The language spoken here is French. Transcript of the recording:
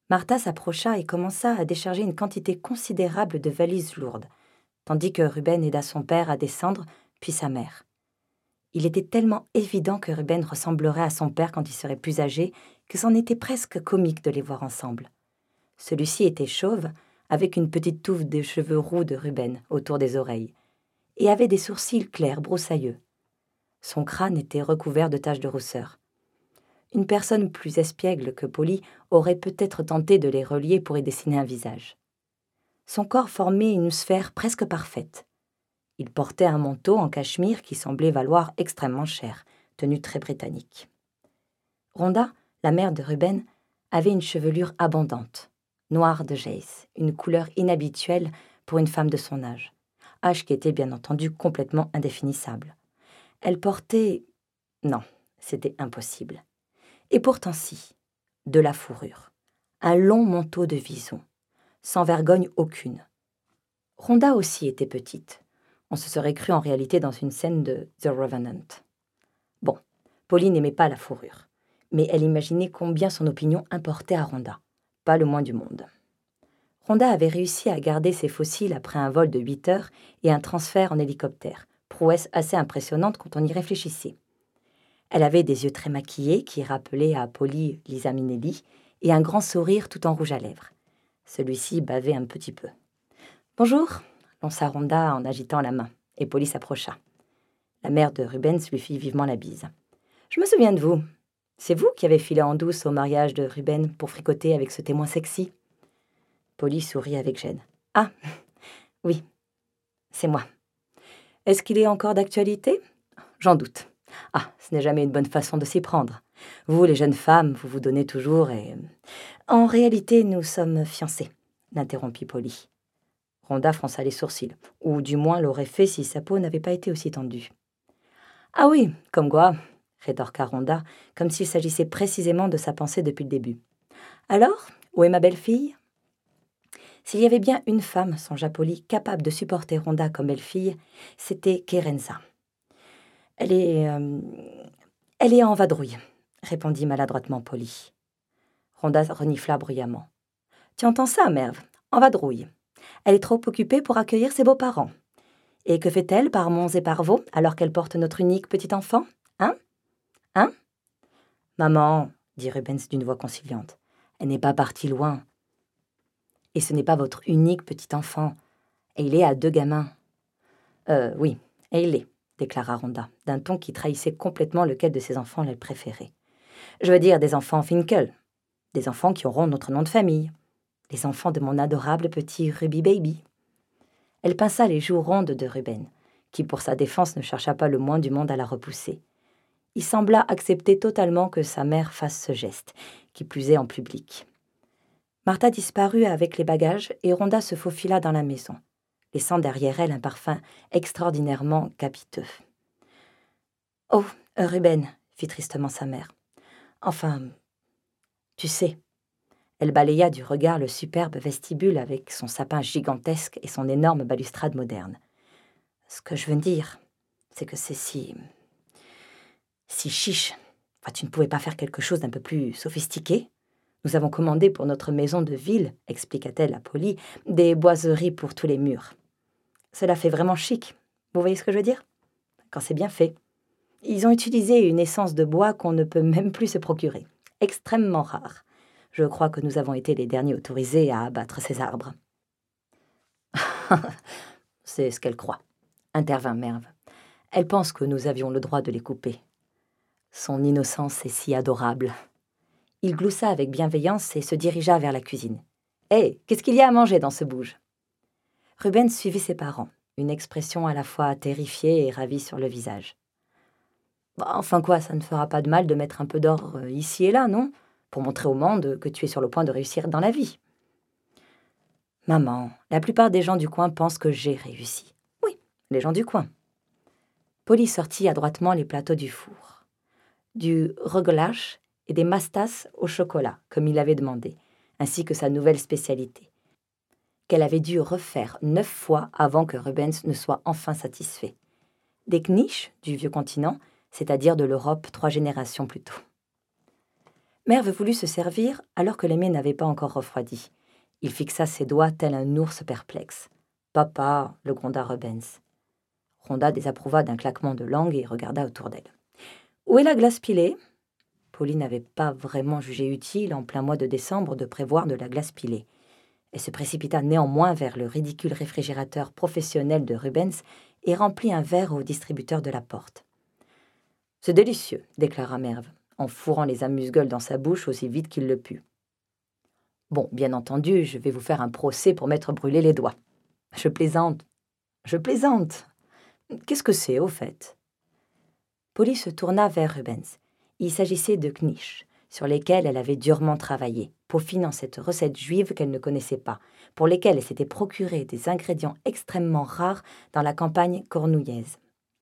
Martha s'approcha et commença à décharger une quantité considérable de valises lourdes, tandis que Ruben aida son père à descendre, puis sa mère. Il était tellement évident que Ruben ressemblerait à son père quand il serait plus âgé que c'en était presque comique de les voir ensemble. Celui-ci était chauve, avec une petite touffe de cheveux roux de Ruben autour des oreilles, et avait des sourcils clairs broussailleux. Son crâne était recouvert de taches de rousseur. Une personne plus espiègle que Polly aurait peut-être tenté de les relier pour y dessiner un visage. Son corps formait une sphère presque parfaite. Il portait un manteau en cachemire qui semblait valoir extrêmement cher, tenue très britannique. Rhonda, la mère de Ruben, avait une chevelure abondante, noire de jaisse, une couleur inhabituelle pour une femme de son âge qui était bien entendu complètement indéfinissable. Elle portait... Non, c'était impossible. Et pourtant si, de la fourrure, un long manteau de vison, sans vergogne aucune. Rhonda aussi était petite. On se serait cru en réalité dans une scène de The Revenant. Bon, Polly n'aimait pas la fourrure, mais elle imaginait combien son opinion importait à Rhonda. Pas le moins du monde. Rhonda avait réussi à garder ses fossiles après un vol de 8 heures et un transfert en hélicoptère, prouesse assez impressionnante quand on y réfléchissait. Elle avait des yeux très maquillés qui rappelaient à Polly Liza Minnelli et un grand sourire tout en rouge à lèvres. Celui-ci bavait un petit peu. « Bonjour !» lança Rhonda en agitant la main, et Polly s'approcha. La mère de Rubens lui fit vivement la bise. « Je me souviens de vous. C'est vous qui avez filé en douce au mariage de Ruben pour fricoter avec ce témoin sexy ?» Polly sourit avec gêne. « Ah, oui, c'est moi. Est-ce qu'il est encore d'actualité ? J'en doute. Ah, ce n'est jamais une bonne façon de s'y prendre. Vous, les jeunes femmes, vous vous donnez toujours et... En réalité, nous sommes fiancés, l'interrompit Polly. Rhonda fronça les sourcils, ou du moins l'aurait fait si sa peau n'avait pas été aussi tendue. Ah oui, comme quoi, rétorqua Rhonda, comme s'il s'agissait précisément de sa pensée depuis le début. Alors, où est ma belle-fille ? S'il y avait bien une femme, songea Polly, capable de supporter Rhonda comme belle-fille, c'était Kerensa. Elle est en vadrouille, répondit maladroitement Polly. Rhonda renifla bruyamment. Tu entends ça, Merve ? En vadrouille. Elle est trop occupée pour accueillir ses beaux-parents. Et que fait-elle par monts et par vaux alors qu'elle porte notre unique petit enfant ? Hein ? Maman, dit Rubens d'une voix conciliante, elle n'est pas partie loin. Et ce n'est pas votre unique petit enfant. Et il est à 2 gamins. Oui, et il est, déclara Rhonda, d'un ton qui trahissait complètement lequel de ses enfants elle préférait. Je veux dire des enfants Finkel, des enfants qui auront notre nom de famille, les enfants de mon adorable petit Ruby Baby. Elle pinça les joues rondes de Ruben, qui pour sa défense ne chercha pas le moins du monde à la repousser. Il sembla accepter totalement que sa mère fasse ce geste, qui plus est en public. Martha disparut avec les bagages et Rhonda se faufila dans la maison, laissant derrière elle un parfum extraordinairement capiteux. « Oh, Ruben, fit tristement sa mère. Enfin, tu sais. » Elle balaya du regard le superbe vestibule avec son sapin gigantesque et son énorme balustrade moderne. « Ce que je veux dire, c'est que c'est si chiche. Enfin, tu ne pouvais pas faire quelque chose d'un peu plus sophistiqué ? Nous avons commandé pour notre maison de ville, expliqua-t-elle à Polly, des boiseries pour tous les murs. Cela fait vraiment chic. Vous voyez ce que je veux dire ? Quand c'est bien fait. Ils ont utilisé une essence de bois qu'on ne peut même plus se procurer. Extrêmement rare. Je crois que nous avons été les derniers autorisés à abattre ces arbres. C'est ce qu'elle croit, intervint Merve. Elle pense que nous avions le droit de les couper. Son innocence est si adorable. Il gloussa avec bienveillance et se dirigea vers la cuisine. « Hé, qu'est-ce qu'il y a à manger dans ce bouge ?» Ruben suivit ses parents, une expression à la fois terrifiée et ravie sur le visage. « Enfin quoi, ça ne fera pas de mal de mettre un peu d'or ici et là, non ? Pour montrer au monde que tu es sur le point de réussir dans la vie. »« Maman, la plupart des gens du coin pensent que j'ai réussi. »« Oui, les gens du coin. » Polly sortit adroitement les plateaux du four. Du rogolash et des mastas au chocolat, comme il avait demandé, ainsi que sa nouvelle spécialité, qu'elle avait dû refaire 9 fois avant que Rubens ne soit enfin satisfait. Des knish du vieux continent, c'est-à-dire de l'Europe 3 générations plus tôt. Merve voulut se servir alors que les mets n'avaient pas encore refroidi. Il fixa ses doigts tel un ours perplexe. « Papa !» le gronda Rubens. Rhonda désapprouva d'un claquement de langue et regarda autour d'elle. « Où est la glace pilée ?» Polly n'avait pas vraiment jugé utile, en plein mois de décembre, de prévoir de la glace pilée. Elle se précipita néanmoins vers le ridicule réfrigérateur professionnel de Rubens et remplit un verre au distributeur de la porte. « C'est délicieux !» déclara Merve, en fourrant les amuse-gueules dans sa bouche aussi vite qu'il le put. « Bon, bien entendu, je vais vous faire un procès pour m'être brûlé les doigts. »« Je plaisante. Je plaisante. Qu'est-ce que c'est, au fait ?» Polly se tourna vers Rubens. Il s'agissait de knish, sur lesquels elle avait durement travaillé, peaufinant cette recette juive qu'elle ne connaissait pas, pour lesquelles elle s'était procuré des ingrédients extrêmement rares dans la campagne cornouillaise.